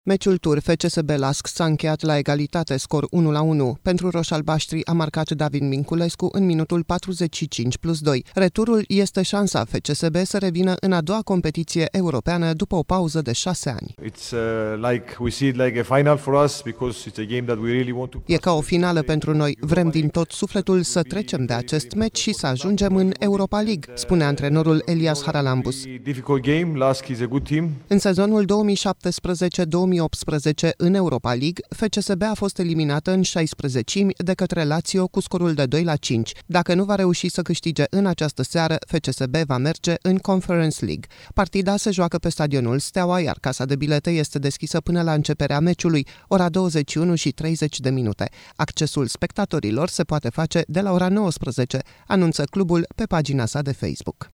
Meciul tur FCSB Lask s-a încheiat la egalitate, scor 1-1. Pentru roșalbaștri a marcat David Minculescu în minutul 45+2. Returul este șansa FCSB să revină în a doua competiție europeană după o pauză de 6 ani. E ca o finală pentru noi. Vrem din tot sufletul să trecem de acest meci și să ajungem în Europa League, spune antrenorul Elias Haralambous. În sezonul 2017-2018 în Europa League, FCSB a fost eliminată în 16-mi de către Lazio cu scorul de 2-5. Dacă nu va reuși să câștige în această seară, FCSB va merge în Conference League. Partida se joacă pe stadionul Steaua, iar casa de bilete este deschisă până la începerea meciului, ora 21:30. Accesul spectatorilor se poate face de la ora 19, anunță clubul pe pagina sa de Facebook.